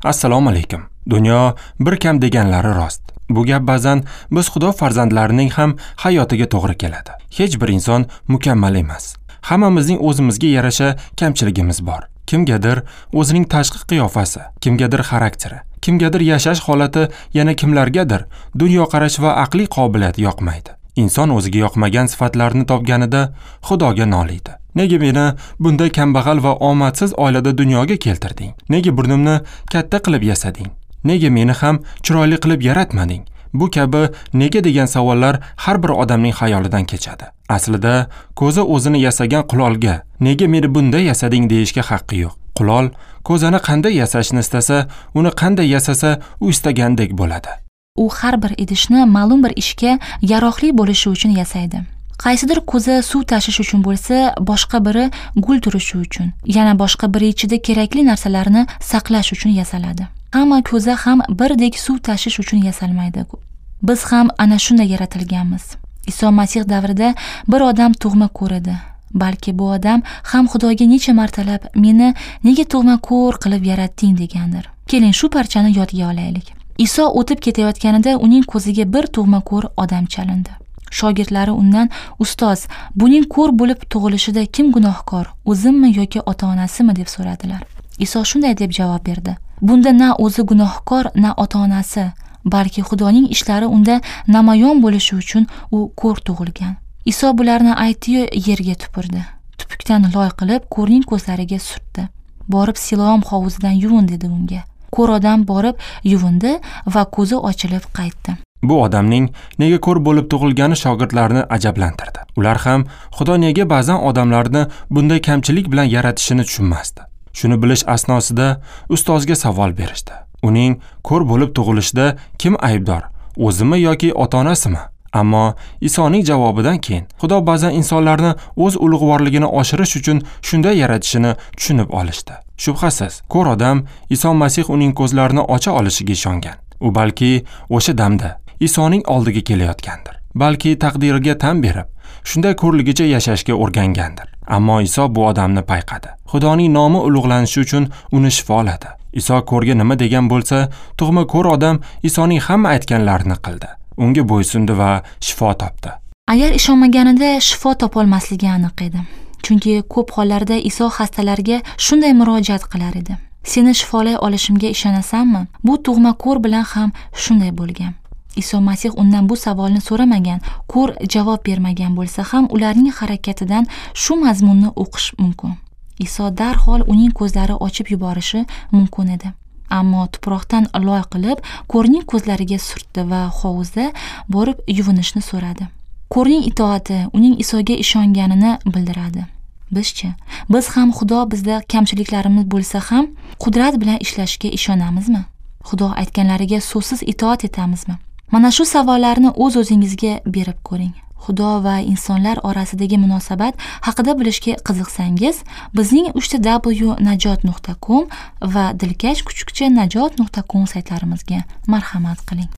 Assalomu alaykum. Dunyo bir kam deganlari rost. Bu gap ba'zan biz Xudo farzandlarining ham hayotiga to'g'ri keladi. Hech bir inson mukammal emas. Hammamizning o'zimizga yarasha kamchiligimiz bor. Kimgadir o'zining tashqi qiyofasi, kimgadir xarakteri, kimgadir yashash holati, yana kimlargadir dunyoqarash va aqliy qobiliyat yoqmaydi. Inson o'ziga yoqmagan sifatlarni topganida Xudoga noliydi. Nega meni bunday kambag'al va omadsiz oilada dunyoga keltirding? Nega burnimni katta qilib yasading? Nega meni ham chiroyli qilib yaratmading? Bu kabi nega degan savollar har bir odamning xayolidan kechadi. Aslida ko'zi o'zini yasagan qulolga nega meni bunday yasading deyishga haqqi yo'q. Qulol ko'zani qanday yasashni istasa, uni qanday yasasa, u istagandek bo'ladi. U har bir idishni ma'lum bir ishga yaroqli bo'lishi uchun yasaydi. Qaysidir ko'za suv tashish uchun bo'lsa, boshqa biri gul turishi uchun, yana boshqa biri ichida kerakli narsalarni saqlash uchun yasaladi. Hamma ko'za ham birdek suv tashish uchun yasalmaydi. Biz ham ana shunday yaratilganmiz. Iso Masih davrida bir odam tug'ma ko'r edi. Balki bu odam ham Xudoga necha martalab meni nega tug'ma ko'r qilib yaratding degandir. Keling shu parchani yodga olaylik. Iso o'tib ketayotganida uning ko'ziga bir tug'ma ko'r odam chalindi. Shogirdlari undan: "Ustoz, buning ko'r bo'lib tug'ilishida kim gunohkor, o'zimmi yoki ota-onasimi?" deb so'radilar. Iso shunday deb javob berdi: "Bunda na o'zi gunohkor, na ota-onasi, balki Xudoning ishlari unda namoyon bo'lishi uchun u ko'r tug'ilgan." Iso bularni aytdi-yu yerga tupurdi. Tupukdan loy qilib ko'rning ko'zlariga surtdi. "Borib Siloam hovuzidan yuvin" dedi unga. Ko'r odam borib yuvindi va ko'zi ochilib qaytdi. Bu odamning nega ko'r bo'lib tug'ilgani shogirdlarni ajablantirdi. Ular ham Xudo nega ba'zan odamlarni bunday kamchilik bilan yaratishini tushunmasdi. Shuni bilish asnosida ustozga savol berishdi. Uning ko'r bo'lib tug'ilishida kim aybdor? O'zimi yoki ota-onasimi? Ammo Isoning javobidan keyin Xudo ba'zan insonlarni o'z ulug'vorligini oshirish uchun shunday yaratishini tushunib olishdi. Shubhasiz, ko'r odam Iso Masih uning ko'zlarini ocha olishiga ishongan. U balki o'sha damda Isoning oldiga kelayotgandir. Balki taqdiriga tan berib, shunday ko'rligicha yashashga o'rgangandir. Ammo Iso bu odamni payqadi. Xudoning nomi ulug'lanishi uchun uni shifoladi. Iso ko'rga nima degan bo'lsa, tug'ma ko'r odam Isoning hamma aytganlarini qildi. Unga bo'ysundi va shifo topdi. Agar ishonmaganida shifo topolmasligi aniq edi. Chunki ko'p hollarda Iso xastalarga shunday murojaat qilar edi: "Seni shifolay olishimga ishonasanmi?" Bu tug'ma ko'r bilan ham shunday bo'lgan. Iso Masih undan bu savolni so'ramagan, ko'r javob bermagan bo'lsa ham ularning harakatidan shu mazmunni o'qish mumkin. Iso darhol uning ko'zlari ochib yuborishi mumkin edi. Ammo tuproqdan loy qilib ko'rning ko'zlariga surtdi va hovuzda borib yuvinishni so'radi. Ko'rning itoati uning Isoga ishonganini bildiradi. Bizchi? Biz ham Xudo bizda kamchiliklarimiz bo'lsa ham qudrat bilan ishlashga ishonamizmi? Xudo aytganlariga so'zsiz itoat etamizmi? Mana shu savollarni o'z-o'zingizga berib ko'ring. Xudo va insonlar orasidagi munosabat haqida bilishga qiziqsangiz, bizning 3w.najot.com va dilkashkuchukcha najot.com saytlarimizga marhamat qiling.